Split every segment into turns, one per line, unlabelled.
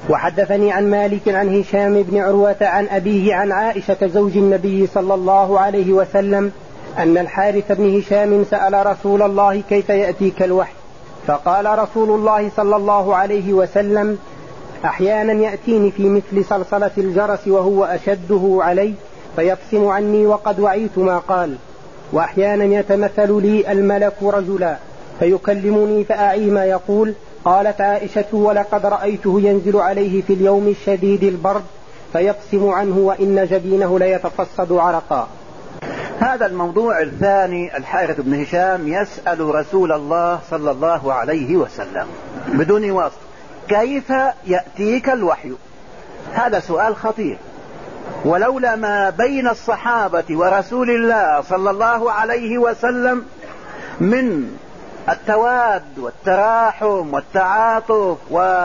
وحدثني عن مالك عن هشام بن عروة عن أبيه عن عائشة زوج النبي صلى الله عليه وسلم أن الحارث بن هشام سأل رسول الله كيف يأتيك الوحي؟ فقال رسول الله صلى الله عليه وسلم: أحيانا يأتيني في مثل صلصلة الجرس وهو أشده علي فيفصم عني وقد وعيت ما قال، وأحيانا يتمثل لي الملك رجلا فيكلمني فأعي ما يقول. قالت عائشة: ولقد رأيته ينزل عليه في اليوم الشديد البرد فيقسم عنه وإن جبينه ليتفصد عرقا.
هذا الموضوع الثاني، الحارث بن هشام يسأل رسول الله صلى الله عليه وسلم بدون واسطة: كيف يأتيك الوحي؟ هذا سؤال خطير، ولولا ما بين الصحابة ورسول الله صلى الله عليه وسلم من التواد والتراحم والتعاطف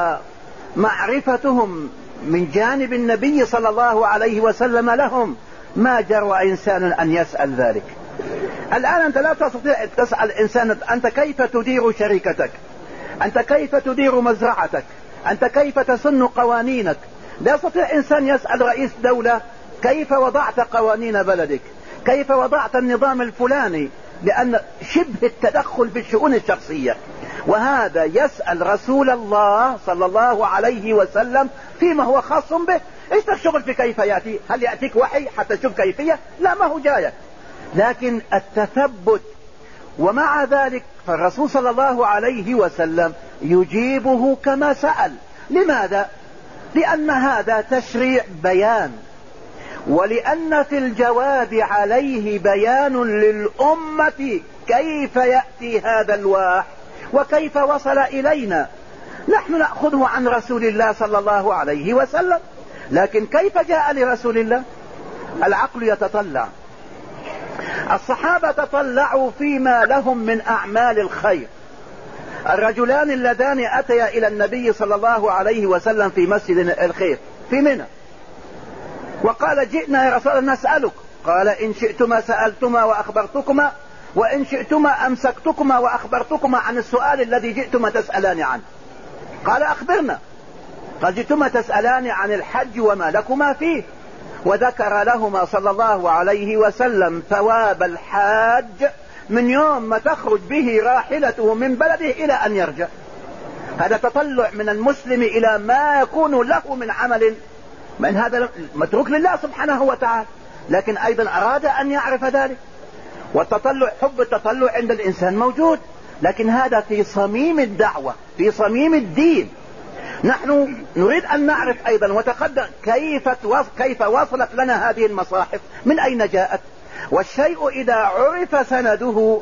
ومعرفتهم من جانب النبي صلى الله عليه وسلم لهم، ما جرى إنسان أن يسأل ذلك. الآن أنت لا تستطيع تسأل إنسان: أنت كيف تدير شركتك؟ أنت كيف تدير مزرعتك؟ أنت كيف تسن قوانينك؟ لا يستطيع إنسان يسأل رئيس دولة: كيف وضعت قوانين بلدك؟ كيف وضعت النظام الفلاني؟ لأن شبه التدخل في الشؤون الشخصية. وهذا يسأل رسول الله صلى الله عليه وسلم فيما هو خاص به. ايش الشغل في كيف يأتي؟ هل يأتيك وحي حتى تشوف كيفية؟ لا، ما هو جاية، لكن التثبت. ومع ذلك فالرسول صلى الله عليه وسلم يجيبه كما سأل. لماذا؟ لأن هذا تشريع بيان، ولأن في الجواب عليه بيان للأمة كيف يأتي هذا الوحي وكيف وصل إلينا. نحن نأخذه عن رسول الله صلى الله عليه وسلم، لكن كيف جاء لرسول الله؟ العقل يتطلع. الصحابة تطلعوا فيما لهم من أعمال الخير. الرجلان اللذان أتيا إلى النبي صلى الله عليه وسلم في مسجد الخير في منى، وقال: جئنا يا رسول الله نسألك. قال: إن شئتما سألتما وأخبرتكما، وإن شئتما أمسكتكما وأخبرتكما عن السؤال الذي جئتما تسألان عنه. قال: أخبرنا. قال: جئتما تسألان عن الحج وما لكما فيه. وذكر لهما صلى الله عليه وسلم ثواب الحاج من يوم ما تخرج به راحلته من بلده إلى أن يرجع. هذا تطلع من المسلم إلى ما يكون له من عمل، من هذا متروك لله سبحانه وتعالى، لكن أيضا أراد أن يعرف ذلك. والتطلع، حب التطلع عند الإنسان موجود، لكن هذا في صميم الدعوة، في صميم الدين. نحن نريد أن نعرف أيضا وتقدم كيف وصلت لنا هذه المصاحف، من أين جاءت. والشيء إذا عرف سنده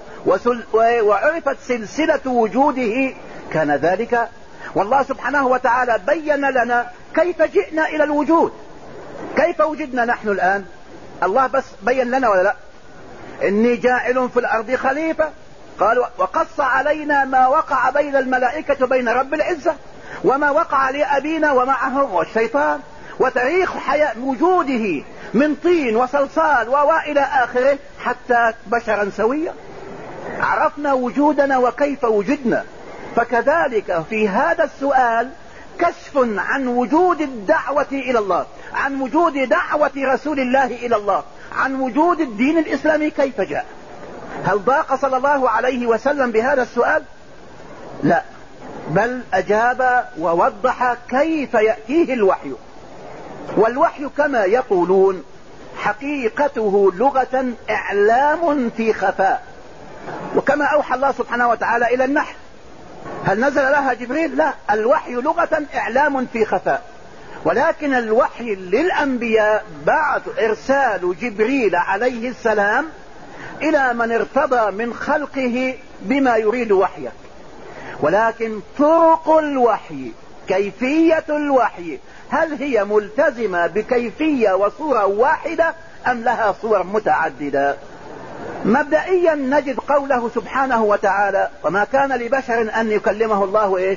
وعرفت سلسلة وجوده كان ذلك. والله سبحانه وتعالى بين لنا كيف جئنا إلى الوجود، كيف وجدنا نحن الآن. الله بس بين لنا ولا لا؟ إني جاعل في الأرض خليفة. قال: وقص علينا ما وقع بين الملائكة وبين رب العزة، وما وقع لأبينا ومعهم والشيطان، وتاريخ حياة وجوده من طين وصلصال وإلى آخره حتى بشرا سويا. عرفنا وجودنا وكيف وجدنا. فكذلك في هذا السؤال كشف عن وجود الدعوة إلى الله، عن وجود دعوة رسول الله إلى الله، عن وجود الدين الإسلامي كيف جاء. هل ضاق صلى الله عليه وسلم بهذا السؤال؟ لا، بل أجاب ووضح كيف يأتيه الوحي. والوحي كما يقولون حقيقته لغة إعلام في خفاء، وكما أوحى الله سبحانه وتعالى إلى النحل. هل نزل لها جبريل؟ لا، الوحي لغة إعلام في خفاء. ولكن الوحي للأنبياء بعد إرسال جبريل عليه السلام إلى من ارتضى من خلقه بما يريد وحيه. ولكن طرق الوحي، كيفية الوحي، هل هي ملتزمة بكيفية وصورة واحدة أم لها صور متعددة؟ مبدئيا نجد قوله سبحانه وتعالى: وما كان لبشر أن يكلمه الله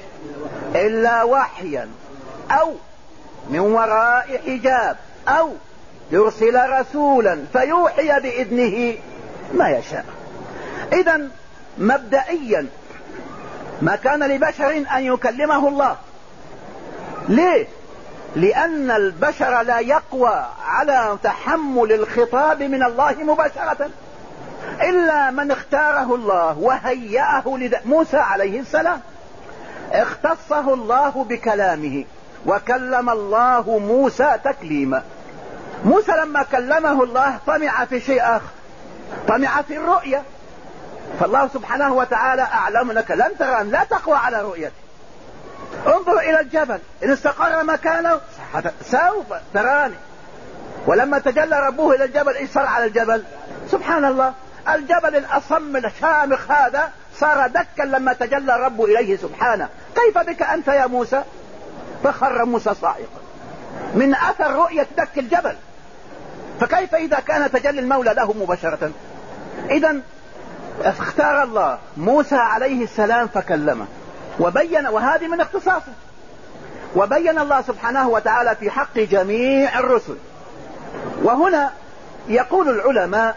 إلا وحيا أو من وراء حجاب أو يرسل رسولا فيوحي بإذنه ما يشاء. إذن مبدئيا ما كان لبشر أن يكلمه الله. ليه؟ لأن البشر لا يقوى على تحمل الخطاب من الله مباشرة إلا من اختاره الله وهيأه موسى عليه السلام اختصه الله بكلامه، وكلم الله موسى تكليما. موسى لما كلمه الله طمع في شيء آخر، طمع في الرؤية، فالله سبحانه وتعالى أعلم لك لن تراني، لا تقوى على رؤيتي، انظر إلى الجبل إن استقر مكانه سوف تراني. ولما تجلى ربه إلى الجبل إيش صار على الجبل؟ سبحان الله، الجبل الأصم الشامخ هذا صار دكا لما تجلى ربه إليه سبحانه. كيف بك أنت يا موسى؟ فخر موسى صاعقا من أثر رؤية دك الجبل، فكيف إذا كان تجلي المولى له مباشرة؟ إذا اختار الله موسى عليه السلام فكلمه وبين، وهذه من اختصاصه، وبين الله سبحانه وتعالى في حق جميع الرسل. وهنا يقول العلماء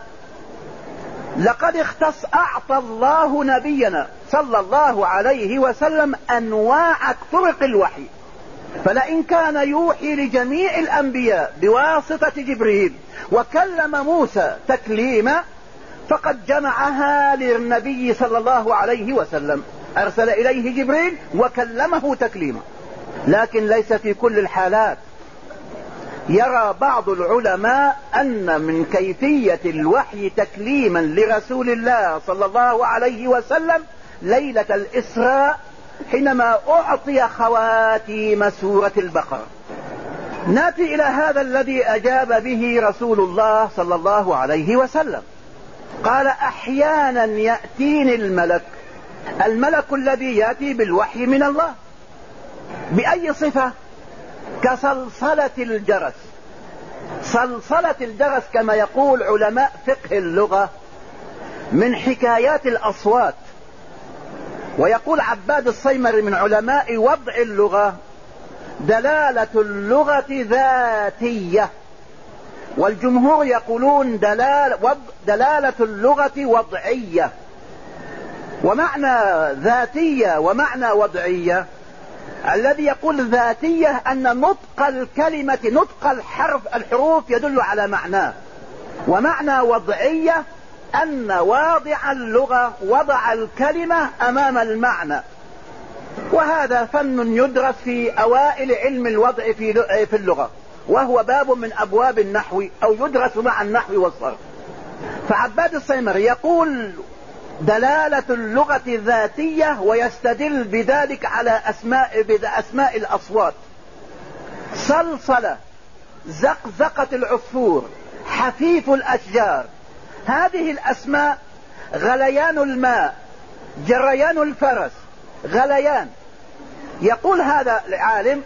لقد أعطى الله نبينا صلى الله عليه وسلم أنواع طرق الوحي، فلئن كان يوحي لجميع الأنبياء بواسطة جبريل وكلم موسى تكليما، فقد جمعها للنبي صلى الله عليه وسلم، أرسل إليه جبريل وكلمه تكليما. لكن ليس في كل الحالات. يرى بعض العلماء أن من كيفية الوحي تكليما لرسول الله صلى الله عليه وسلم ليلة الإسراء حينما أعطي خواتيم سورة البقرة. نأتي إلى هذا الذي أجاب به رسول الله صلى الله عليه وسلم. قال أحيانا يأتيني الملك الذي يأتي بالوحي من الله بأي صفة؟ كصلصلة الجرس. صلصلة الجرس كما يقول علماء فقه اللغة من حكايات الأصوات. ويقول عباد الصيمري من علماء وضع اللغة دلالة اللغة ذاتية، والجمهور يقولون دلالة اللغة وضعية. ومعنى ذاتية ومعنى وضعية، الذي يقول ذاتية أن نطق الكلمة، نطق الحروف يدل على معناه، ومعنى وضعية أن واضع اللغة وضع الكلمة أمام المعنى. وهذا فن يدرس في أوائل علم الوضع في اللغة، وهو باب من أبواب النحو أو يدرس مع النحو والصرف. فعباد الصيمري يقول دلالة اللغة ذاتية، ويستدل بذلك على أسماء الأصوات: صلصلة، زقزقة العصفور، حفيف الأشجار. هذه الأسماء غليان الماء، جريان الفرس، غليان. يقول هذا العالم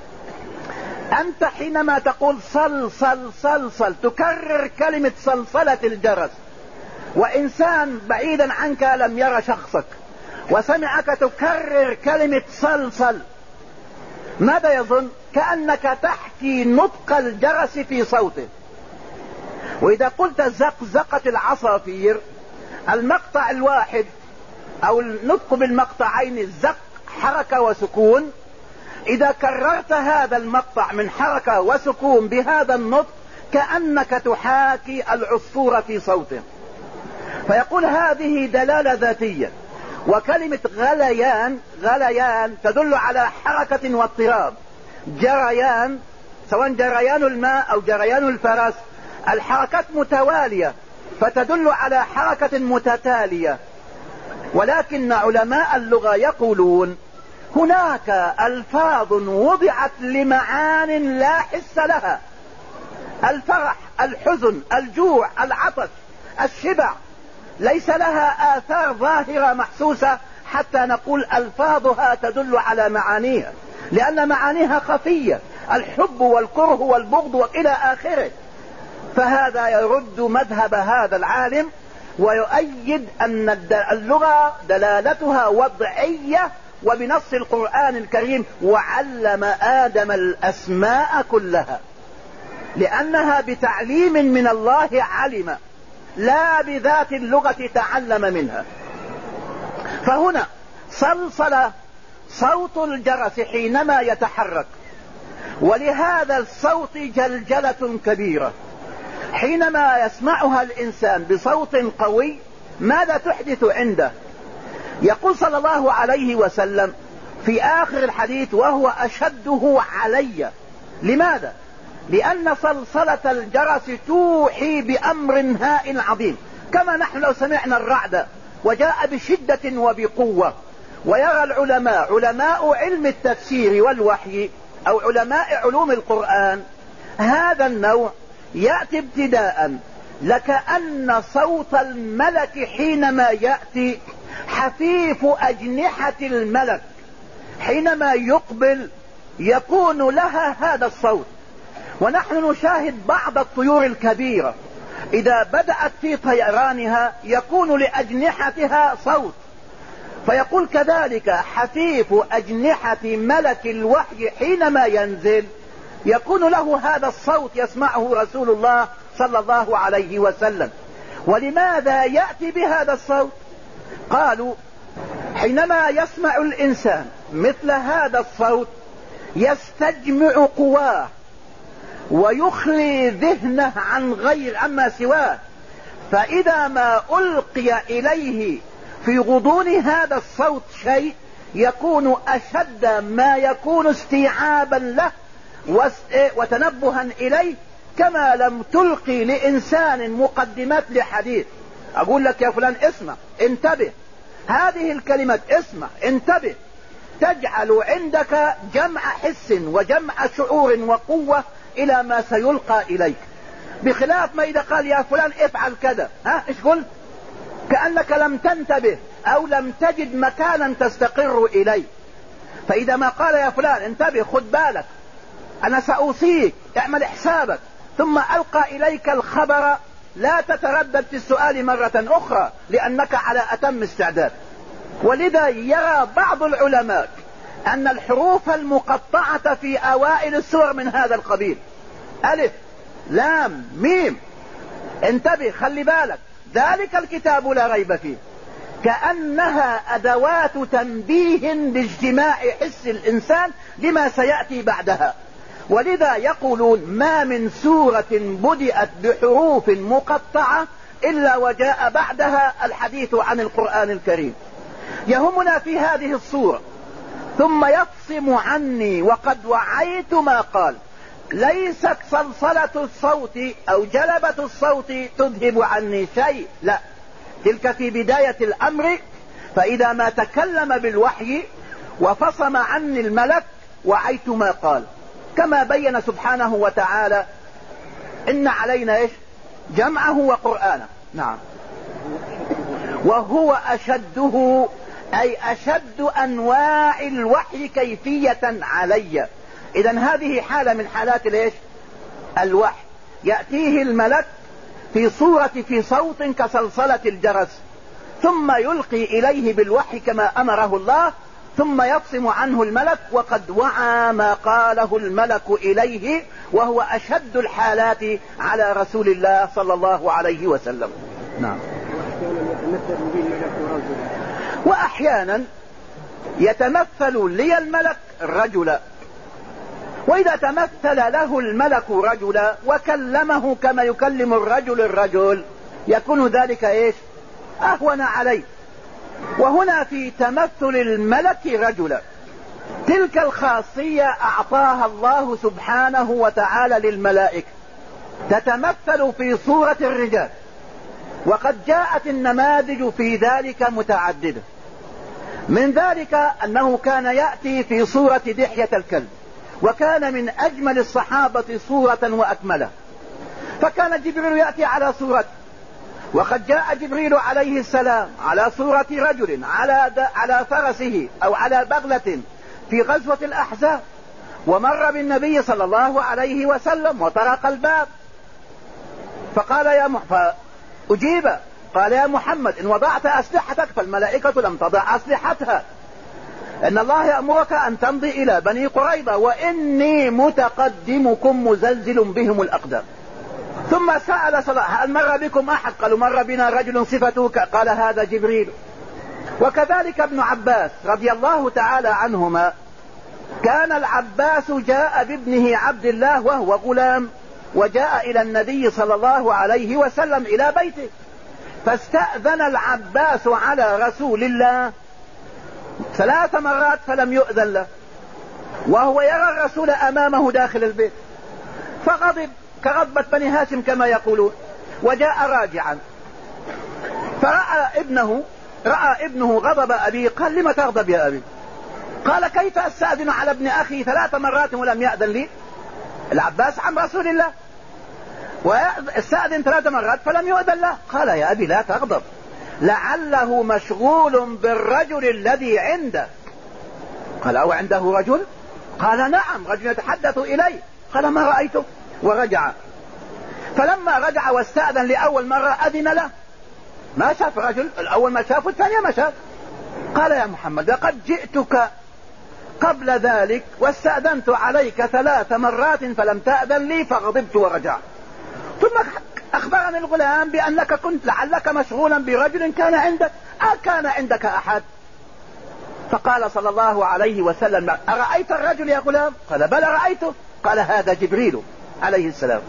أنت حينما تقول صلصل صلصل تكرر كلمة صلصلة الجرس، وإنسان بعيدا عنك لم يرى شخصك وسمعك تكرر كلمة صلصل، ماذا يظن؟ كأنك تحكي نطق الجرس في صوته. وإذا قلت زقزقة العصافير، المقطع الواحد أو النطق بالمقطعين الزق حركة وسكون، إذا كررت هذا المقطع من حركة وسكون بهذا النطق كأنك تحاكي العصفور في صوته. فيقول هذه دلالة ذاتية. وكلمة غليان تدل على حركة واضطراب. جريان، سواء جريان الماء أو جريان الفرس، الحركات متوالية فتدل على حركة متتالية. ولكن علماء اللغة يقولون هناك ألفاظ وضعت لمعان لا حس لها: الفرح، الحزن، الجوع، العطش، الشبع، ليس لها آثار ظاهرة محسوسة حتى نقول ألفاظها تدل على معانيها، لأن معانيها خفية: الحب والكره والبغض وإلى آخره. فهذا يرد مذهب هذا العالم ويؤيد أن اللغة دلالتها وضعية، وبنص القرآن الكريم: وعلم آدم الأسماء كلها، لأنها بتعليم من الله علم، لا بذات اللغة تعلم منها. فهنا صلصل صوت الجرس حينما يتحرك، ولهذا الصوت جلجلة كبيرة. حينما يسمعها الإنسان بصوت قوي ماذا تحدث عنده؟ يقول صلى الله عليه وسلم في آخر الحديث: وهو أشده علي. لماذا؟ لأن صلصلة الجرس توحي بأمر هائل عظيم، كما نحن لو سمعنا الرعد وجاء بشدة وبقوة. ويرى العلماء، علماء علم التفسير والوحي أو علماء علوم القرآن، هذا النوع يأتي ابتداء لكأن صوت الملك حينما يأتي حفيف أجنحة الملك حينما يقبل يكون لها هذا الصوت. ونحن نشاهد بعض الطيور الكبيرة إذا بدأت في طيرانها يكون لأجنحتها صوت، فيقول كذلك حفيف أجنحة ملك الوحي حينما ينزل يكون له هذا الصوت يسمعه رسول الله صلى الله عليه وسلم. ولماذا يأتي بهذا الصوت؟ قالوا حينما يسمع الإنسان مثل هذا الصوت يستجمع قواه ويخلي ذهنه عما سواه، فإذا ما ألقي إليه في غضون هذا الصوت شيء يكون أشد ما يكون استيعابا له وتنبها إليه، كما لم تلقي لإنسان مقدمات لحديث. أقول لك يا فلان اسمع انتبه، هذه الكلمة اسمع انتبه تجعل عندك جمع حس وجمع شعور وقوة إلى ما سيلقى إليك، بخلاف ما إذا قال يا فلان افعل كذا، ايش قلت؟ كأنك لم تنتبه أو لم تجد مكانا تستقر إليه. فإذا ما قال يا فلان انتبه خد بالك أنا سأوصيك اعمل حسابك، ثم ألقى إليك الخبر لا تتردد في السؤال مرة أخرى لأنك على أتم استعداد. ولذا يرى بعض العلماء أن الحروف المقطعة في أوائل السور من هذا القبيل، ألف لام ميم انتبه خلي بالك ذلك الكتاب لا ريب فيه، كأنها أدوات تنبيه لاجتماع حس الإنسان لما سيأتي بعدها. ولذا يقولون ما من سورة بدأت بحروف مقطعة إلا وجاء بعدها الحديث عن القرآن الكريم. يهمنا في هذه السورة ثم يفصم عني وقد وعيت ما قال، ليست صلصلة الصوت أو جلبة الصوت تذهب عني شيء، لا، تلك في بداية الأمر. فإذا ما تكلم بالوحي وفصم عني الملك وعيت ما قال، كما بين سبحانه وتعالى إن علينا إيش؟ جمعه وقرآنه. نعم. وهو أشده أي أشد أنواع الوحي كيفية علي. إذن هذه حالة من حالات الإيش؟ الوحي. يأتيه الملك في صوت كصلصلة الجرس، ثم يلقي إليه بالوحي كما أمره الله، ثم يفصم عنه الملك وقد وعى ما قاله الملك إليه، وهو أشد الحالات على رسول الله صلى الله عليه وسلم. نعم. وأحيانا يتمثل لي الملك رجلا، وإذا تمثل له الملك رجلا وكلمه كما يكلم الرجل يكون ذلك إيش؟ أهون عليه. وهنا في تمثل الملك رجلا تلك الخاصية أعطاها الله سبحانه وتعالى للملائكة، تتمثل في صورة الرجال، وقد جاءت النماذج في ذلك متعددة. من ذلك أنه كان يأتي في صورة دحية الكلب، وكان من أجمل الصحابة صورة وأكملها، فكان جبريل يأتي على صورته، وقد جاء جبريل عليه السلام على صورة رجل على فرسه أو على بغلة في غزوة الأحزاب، ومر بالنبي صلى الله عليه وسلم وطرق الباب فقال فأجيب قال يا محمد إن وضعت أسلحتك، فالملائكة لم تضع أسلحتها، إن الله يأمرك أن تمضي إلى بني قريظة وإني متقدمكم مزلزل بهم الأقدام. ثم سأل صلى هل مر بكم أحد؟ قالوا مر بنا رجل صفته قال هذا جبريل. وكذلك ابن عباس رضي الله تعالى عنهما كان العباس جاء بابنه عبد الله وهو غلام، وجاء إلى النبي صلى الله عليه وسلم إلى بيته، فاستأذن العباس على رسول الله 3 مرات فلم يؤذن له، وهو يرى الرسول أمامه داخل البيت، فغضب كغضبة بني هاشم كما يقولون، وجاء راجعا، فرأى ابنه غضب أبيه، قال: لم تغضب يا أبي؟ قال: كيف أستأذن على ابن أخي 3 مرات ولم يأذن لي؟ العباس عم رسول الله، واستأذن 3 مرات فلم يؤذن له. قال: يا أبي لا تغضب، لعله مشغول بالرجل الذي عنده. قال: أو عنده رجل؟ قال: نعم، رجل يتحدث إليه. قال: ما رأيته. ورجع، فلما رجع واستأذن لأول مرة أذن له، ما شاف رجل، الأول ما شافه، الثانية ما شاف. قال: يا محمد، لقد جئتك قبل ذلك واستأذنت عليك 3 مرات فلم تأذن لي، فغضبت ورجعت. ثم أخبرني الغلام بأنك كنت لعلك مشغولا برجل كان عندك، أكان عندك أحد؟ فقال صلى الله عليه وسلم: أرأيت الرجل يا غلام؟ قال: بلى رأيته. قال: هذا جبريل عليه السلام.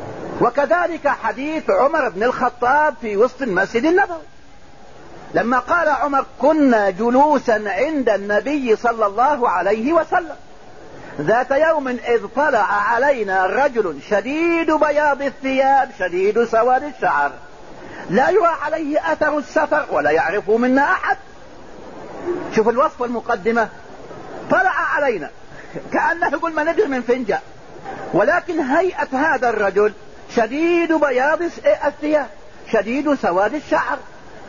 وكذلك حديث عمر بن الخطاب في وسط المسجد النبوي، لما قال عمر: كنا جلوسا عند النبي صلى الله عليه وسلم ذات يوم إذ طلع علينا رجل شديد بياض الثياب شديد سواد الشعر، لا يرى عليه أثر السفر ولا يعرفه منا أحد. شوف الوصف والمقدمة، طلع علينا كأنه يقول ما ندري من فين جاء، ولكن هيئة هذا الرجل شديد بياض الثياب شديد سواد الشعر،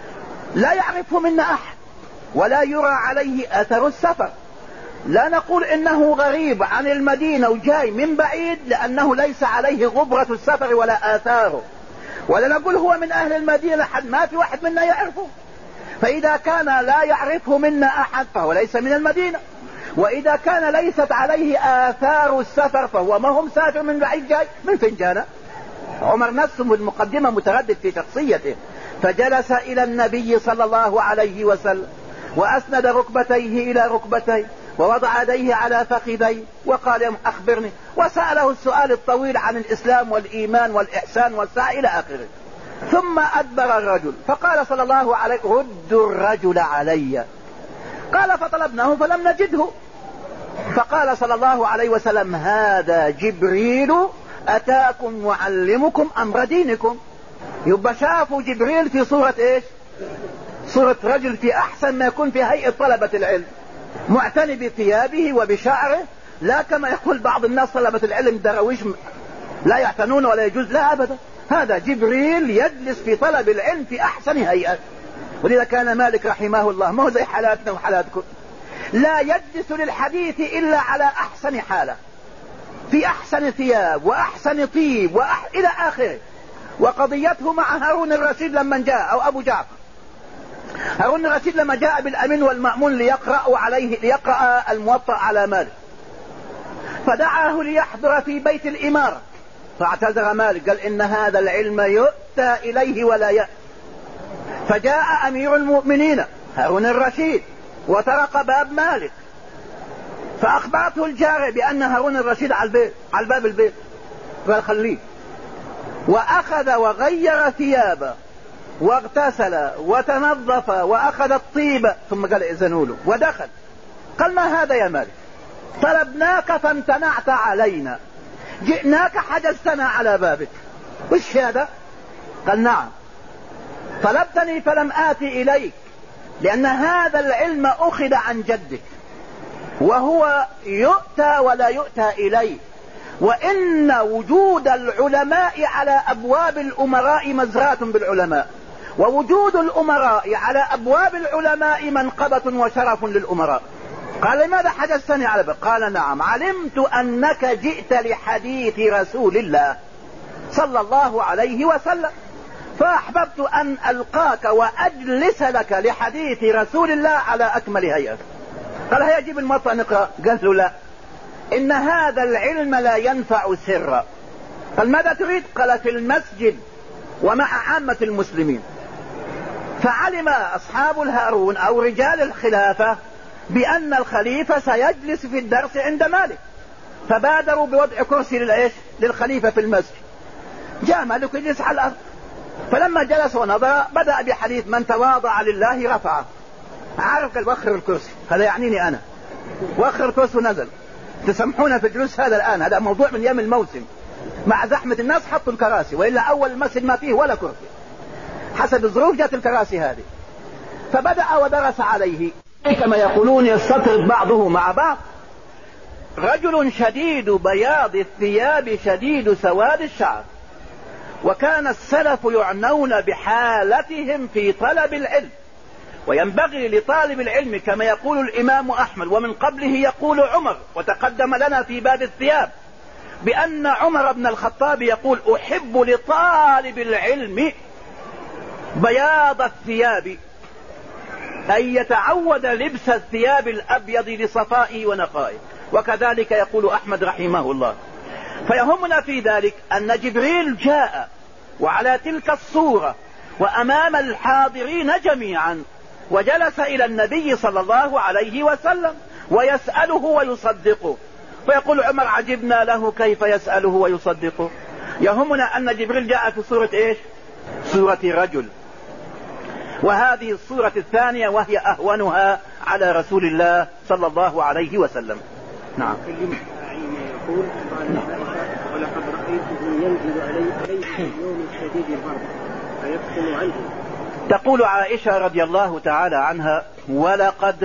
لا يعرفه منا أحد ولا يرى عليه أثر السفر. لا نقول إنه غريب عن المدينة وجاي من بعيد لأنه ليس عليه غبرة السفر ولا آثاره، ولا نقول هو من أهل المدينة لحد ما في واحد منا يعرفه. فإذا كان لا يعرفه منا أحد فهو ليس من المدينة، وإذا كان ليست عليه آثار السفر فهو ما هو مسافر من بعيد جاي من فين جانا. عمر نفسه بالمقدمة متردد في شخصيته، فجلس إلى النبي صلى الله عليه وسلم وأسند ركبتيه إلى ركبتيه ووضع يديه على فخذيه وقال: أخبرني، وسأله السؤال الطويل عن الإسلام والإيمان والإحسان والسعي إلى آخره. ثم أدبر الرجل، فقال صلى الله عليه وسلم: ردوا الرجل علي. قال: فطلبناه فلم نجده. فقال صلى الله عليه وسلم: هذا جبريل أتاكم معلمكم أمر دينكم. يبقى شافوا جبريل في صورة إيش؟ صورة رجل في أحسن ما يكون في هيئة طلبة العلم، معتني بثيابه وبشعره، لا كما يقول بعض الناس طلبة العلم درويش لا يعتنون ولا يجوز، لا أبدا، هذا جبريل يجلس في طلب العلم في أحسن هيئة. ولذا كان مالك رحمه الله ما هو زي حالاتنا وحالاتكم، لا يجلس للحديث إلا على أحسن حالة، في أحسن ثياب وأحسن طيب إلى آخره. وقضيته مع هارون الرشيد لما جاء، أو أبو جعفر هارون الرشيد لما جاء بالأمين والمأمون ليقرأ الموطأ على مالك، فدعاه ليحضر في بيت الإمارة، فاعتذر مالك قال: إن هذا العلم يؤتى إليه ولا يأتي. فجاء أمير المؤمنين هارون الرشيد وطرق باب مالك، فأخبرته الجارية بأن هارون الرشيد على باب البيت، قال: خليه. وأخذ وغير ثيابه واغتسل وتنظف وأخذ الطيب، ثم قال: إذنوا له، ودخل. قال: ما هذا يا مالك؟ طلبناك فامتنعت علينا، جئناك حجزتنا على بابك، وش هذا؟ قال: نعم، طلبتني فلم آتي إليك لأن هذا العلم أخذ عن جدك، وهو يؤتى ولا يؤتى إليه، وإن وجود العلماء على أبواب الأمراء مزرعة بالعلماء، ووجود الأمراء على أبواب العلماء منقبة وشرف للأمراء. قال: لماذا حجزتني على باب؟ قال: نعم، علمت أنك جئت لحديث رسول الله صلى الله عليه وسلم، فأحببت أن ألقاك وأجلس لك لحديث رسول الله على أكمل هيئة. قال: هيا جيب الموطأ نقرأ. قال له: لا، إن هذا العلم لا ينفع سرا. قال: ماذا تريد؟ قال: في المسجد ومع عامة المسلمين. فعلم أصحاب الهارون أو رجال الخلافة بأن الخليفة سيجلس في الدرس عند مالك، فبادروا بوضع كرسي للخليفة في المسجد. جاء مالك يجلس على الأرض، فلما جلس ونظر بدأ بحديث من تواضع لله رفعه. عارف قال وخر الكرسي، هذا يعنيني أنا، وخر الكرسي ونزل. تسمحونا في الجلوس هذا الآن، هذا موضوع من أيام الموسم، مع زحمة الناس حطوا الكراسي، وإلا أول المسجد ما فيه ولا كرسي، حسب الظروف جاءت الكراسي هذه. فبدأ ودرس عليه كما يقولون يستطرد بعضه مع بعض. رجل شديد بياض الثياب شديد سواد الشعر، وكان السلف يعنون بحالتهم في طلب العلم، وينبغي لطالب العلم كما يقول الإمام أحمد ومن قبله يقول عمر، وتقدم لنا في باب الثياب بأن عمر بن الخطاب يقول أحب لطالب العلم بياض الثياب، أن يتعود لبس الثياب الأبيض لصفائه ونقائه. وكذلك يقول أحمد رحمه الله. فيهمنا في ذلك أن جبريل جاء وعلى تلك الصورة وأمام الحاضرين جميعا، وجلس إلى النبي صلى الله عليه وسلم ويسأله ويصدقه، فيقول عمر عجبنا له كيف يسأله ويصدقه. يهمنا أن جبريل جاء في صورة إيش؟ صورة رجل، وهذه الصورة الثانية وهي أهونها على رسول الله صلى الله عليه وسلم. نعم.
يقول ولقد رأيته ينزل عليه في يوم شديد البرد فيكتم عنه.
تقول عائشة رضي الله تعالى عنها ولقد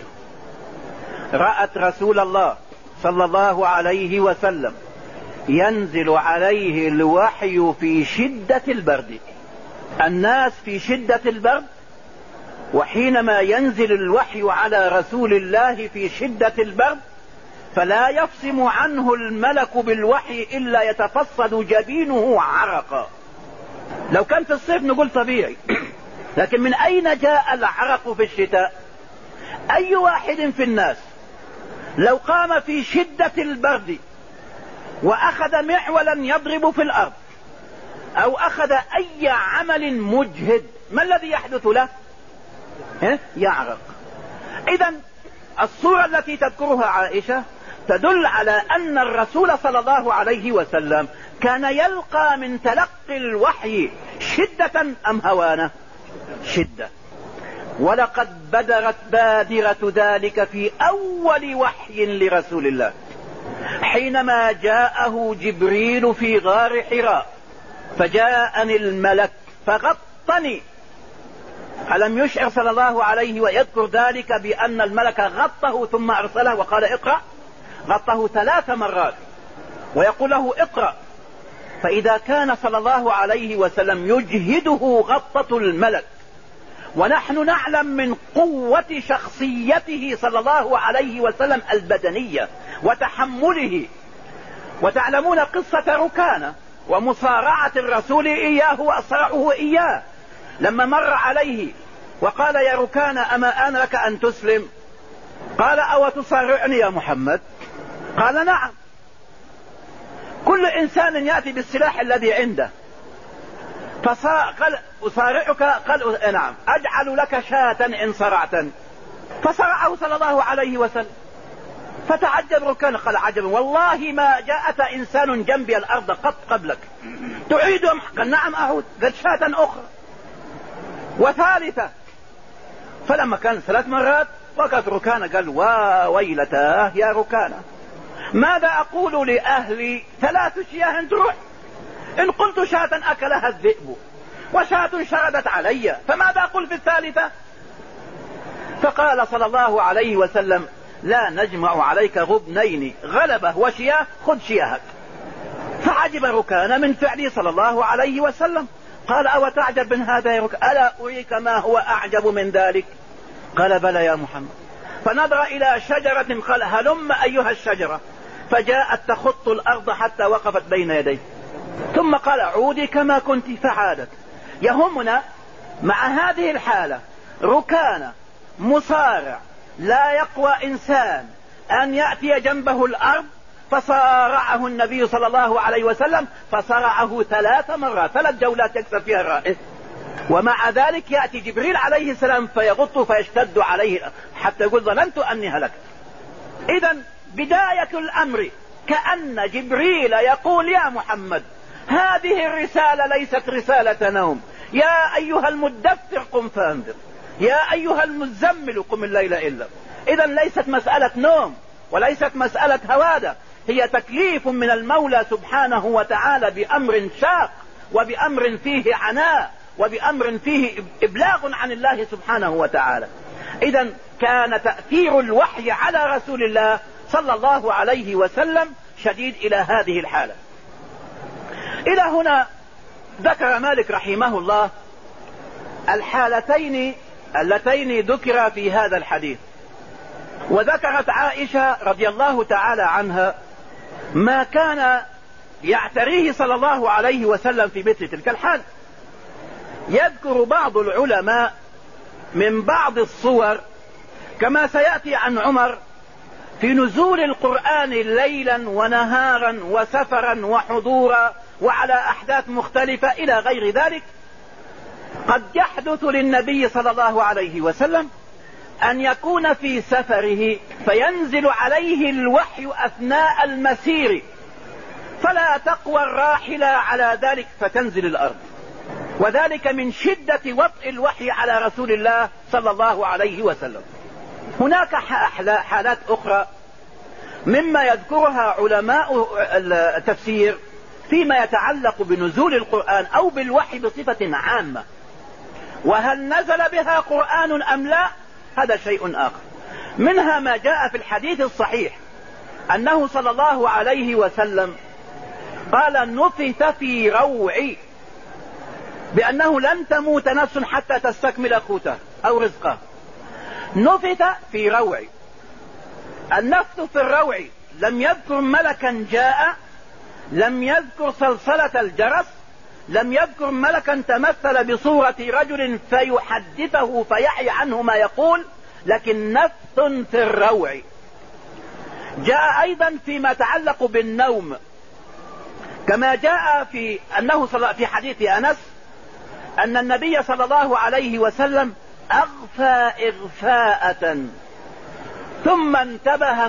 رأت رسول الله صلى الله عليه وسلم ينزل عليه الوحي في شدة البرد. الناس في شدة البرد، وحينما ينزل الوحي على رسول الله في شدة البرد فلا يفصم عنه الملك بالوحي إلا يتفصد جبينه عرقا. لو كان في الصيف نقول طبيعي، لكن من أين جاء العرق في الشتاء؟ أي واحد في الناس لو قام في شدة البرد وأخذ معولا يضرب في الأرض أو أخذ أي عمل مجهد، ما الذي يحدث له؟ يعرق. إذن الصورة التي تذكرها عائشة تدل على أن الرسول صلى الله عليه وسلم كان يلقى من تلقي الوحي شدة أم هوانة؟ شدة. ولقد بدرت بادرة ذلك في أول وحي لرسول الله حينما جاءه جبريل في غار حراء فجاءني الملك فغطني. ألم يشعر صلى الله عليه ويذكر ذلك بأن الملك غطه ثم أرسله وقال اقرأ؟ غطه 3 مرات ويقول له اقرأ. فإذا كان صلى الله عليه وسلم يجهده غطة الملك، ونحن نعلم من قوة شخصيته صلى الله عليه وسلم البدنية وتحمله، وتعلمون قصة ركانة ومصارعة الرسول إياه وأصرعه إياه لما مر عليه وقال يا ركانة أما آن لك أن تسلم؟ قال أو تصارعني يا محمد؟ قال نعم. كل إنسان يأتي بالسلاح الذي عنده، قال أصارعك؟ قال نعم. أجعل لك شاة إن صرعتني؟ فصرعه صلى الله عليه وسلم. فتعجب ركان قال عجب والله ما جاءت إنسان جنبي الأرض قط قبلك تعيدهم؟ قال نعم أعود. قال شاة أخرى وثالثة. فلما كان 3 مرات وقت ركانة قال ويلتاه يا ركانة ماذا أقول لأهلي 3 شياه تروح؟ إن قلت شاة أكلها الذئب وشاة شردت علي فماذا أقول في الثالثة؟ فقال صلى الله عليه وسلم لا نجمع عليك غبنين غلبة وشياه، خذ شياهك. فعجب ركان من فعله صلى الله عليه وسلم. قال أو تعجب من هذا يا ركان؟ ألا أريك ما هو أعجب من ذلك؟ قال بلى يا محمد. فنظر إلى شجرة قال هلم أيها الشجرة، فجاءت تخط الأرض حتى وقفت بين يديه، ثم قال عودي كما كنت فعادت. يهمنا مع هذه الحالة ركان مصارع لا يقوى إنسان أن يأتي جنبه الأرض، فصارعه النبي صلى الله عليه وسلم فصرعه 3 مرات، 3 جولات يكسب فيها الرائد. ومع ذلك يأتي جبريل عليه السلام فيغط فيشتد عليه حتى يقول ظننت أني هلكت. إذا بداية الأمر كأن جبريل يقول يا محمد هذه الرسالة ليست رسالة نوم، يا أيها المدثر قم فأنذر، يا أيها المزمل قم الليل إلا. إذا ليست مسألة نوم وليست مسألة هوادة، هي تكليف من المولى سبحانه وتعالى بأمر شاق وبأمر فيه عناء وبأمر فيه إبلاغ عن الله سبحانه وتعالى. إذا كان تأثير الوحي على رسول الله صلى الله عليه وسلم شديد إلى هذه الحالة. إلى هنا ذكر مالك رحمه الله الحالتين اللتين ذكر في هذا الحديث. وذكرت عائشة رضي الله تعالى عنها ما كان يعتريه صلى الله عليه وسلم في مثل تلك الحال. يذكر بعض العلماء من بعض الصور كما سيأتي عن عمر في نزول القرآن ليلا ونهارا وسفرا وحضورا وعلى أحداث مختلفة إلى غير ذلك. قد يحدث للنبي صلى الله عليه وسلم أن يكون في سفره فينزل عليه الوحي أثناء المسير فلا تقوى الراحلة على ذلك فتنزل الأرض، وذلك من شدة وطء الوحي على رسول الله صلى الله عليه وسلم. هناك حالات أخرى مما يذكرها علماء التفسير فيما يتعلق بنزول القرآن أو بالوحي بصفة عامة، وهل نزل بها قرآن أم لا هذا شيء آخر. منها ما جاء في الحديث الصحيح أنه صلى الله عليه وسلم قال نفث في روعي بأنه لن تموت نفس حتى تستكمل قوتها أو رزقها. نفث في روعي، النفث في الروع لم يذكر ملكا جاء، لم يذكر صلصلة الجرس، لم يذكر ملكا تمثل بصورة رجل فيحدثه فيحيى عنه ما يقول، لكن نفث في الروع. جاء أيضا فيما يتعلق بالنوم كما جاء في حديث أنس أن النبي صلى الله عليه وسلم أغفى إغفاءة ثم انتبه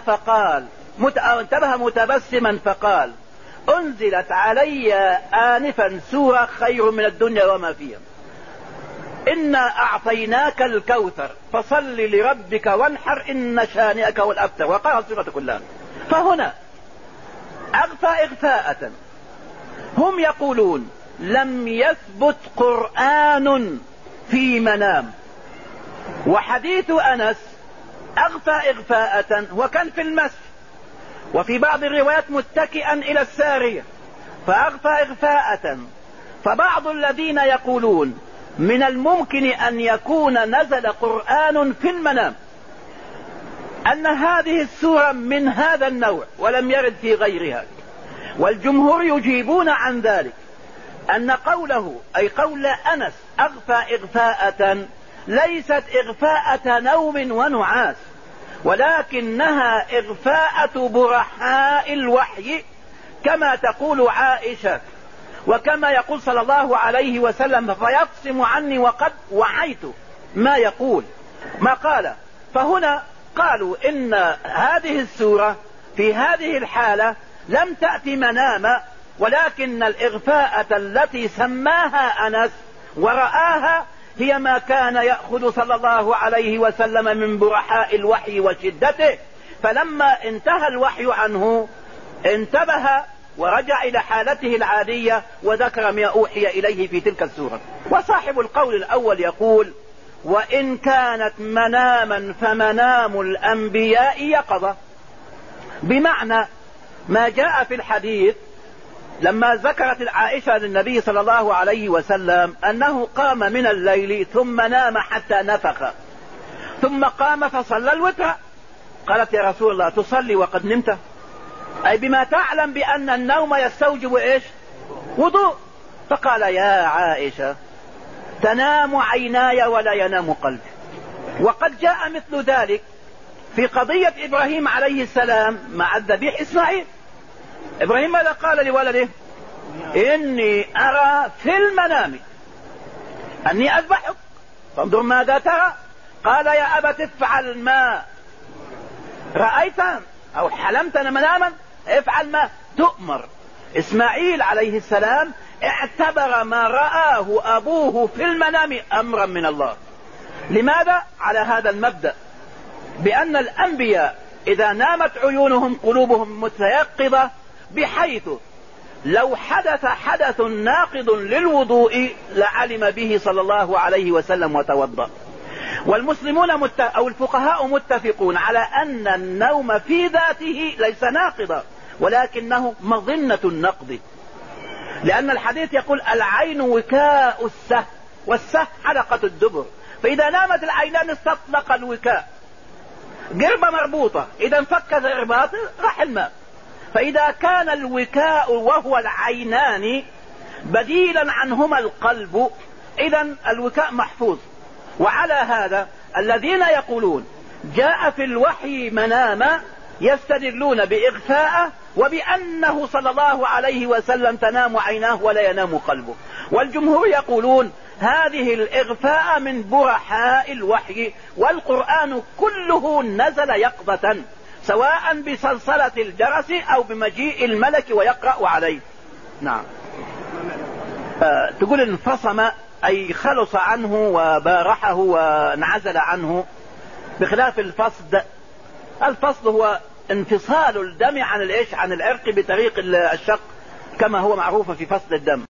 متبسما فقال أنزلت علي آنفا سورة خير من الدنيا وما فيها، إنا أعطيناك الكوثر فصل لربك وانحر إن شانئك هو الأبتر، وقال السورة كلها. فهنا أغفى إغفاءة. هم يقولون لم يثبت قرآن في منام، وحديث أنس أغفى إغفاءة وكان في المسجد، وفي بعض الروايات متكئا إلى السارية فأغفى إغفاءة. فبعض الذين يقولون من الممكن أن يكون نزل قرآن في المنام، أن هذه السورة من هذا النوع ولم يرد في غيرها. والجمهور يجيبون عن ذلك أن قوله أي قول أنس أغفى إغفاءة ليست إغفاءة نوم ونعاس، ولكنها إغفاءة برحاء الوحي كما تقول عائشة وكما يقول صلى الله عليه وسلم فيقسم عني وقد وعيت ما يقول ما قال. فهنا قالوا إن هذه السورة في هذه الحالة لم تأتي مناما، ولكن الإغفاءة التي سماها أنس ورآها هي ما كان يأخذ صلى الله عليه وسلم من برحاء الوحي وشدته. فلما انتهى الوحي عنه انتبه ورجع إلى حالته العادية وذكر ما أوحي إليه في تلك السورة. وصاحب القول الأول يقول وإن كانت مناما فمنام الأنبياء يقظة، بمعنى ما جاء في الحديث لما ذكرت عائشة للنبي صلى الله عليه وسلم أنه قام من الليل ثم نام حتى نفخ ثم قام فصلى الوتر، قالت يا رسول الله تصلي وقد نمت؟ أي بما تعلم بأن النوم يستوجب إيش؟ وضوء. فقال يا عائشة تنام عيناي ولا ينام قلبي. وقد جاء مثل ذلك في قضية إبراهيم عليه السلام مع الذبيح إسماعيل. إبراهيم ماذا قال لولده؟ إني أرى في المنام أني أذبحك فانظر ماذا ترى. قال يا أبت افعل ما رأيت أو حلمت مناما، افعل ما تؤمر. إسماعيل عليه السلام اعتبر ما رآه أبوه في المنام أمرا من الله. لماذا؟ على هذا المبدأ بأن الأنبياء إذا نامت عيونهم قلوبهم متيقظة، بحيث لو حدث حدث ناقض للوضوء لعلم به صلى الله عليه وسلم وتوضأ. والمسلمون أو الفقهاء متفقون على أن النوم في ذاته ليس ناقضا، ولكنه مظنة النقض، لأن الحديث يقول العين وكاء السه، والسه حلقة الدبر، فإذا نامت العينان استطلق الوكاء. قربة مربوطة، إذا انفك الرباط راح الماء. فإذا كان الوكاء وهو العينان بديلا عنهما القلب، إذا الوكاء محفوظ. وعلى هذا الذين يقولون جاء في الوحي مناما يستدلون بإغفاء وبأنه صلى الله عليه وسلم تنام عيناه ولا ينام قلبه. والجمهور يقولون هذه الإغفاء من برحاء الوحي، والقرآن كله نزل يقظة، سواء بصلصلة الجرس أو بمجيء الملك ويقرأ عليه. نعم. تقول انفصم أي خلص عنه وبارحه وانعزل عنه، بخلاف الفصد. الفصد هو انفصال الدم عن العرق بطريق الشق، كما هو معروف في فصل الدم.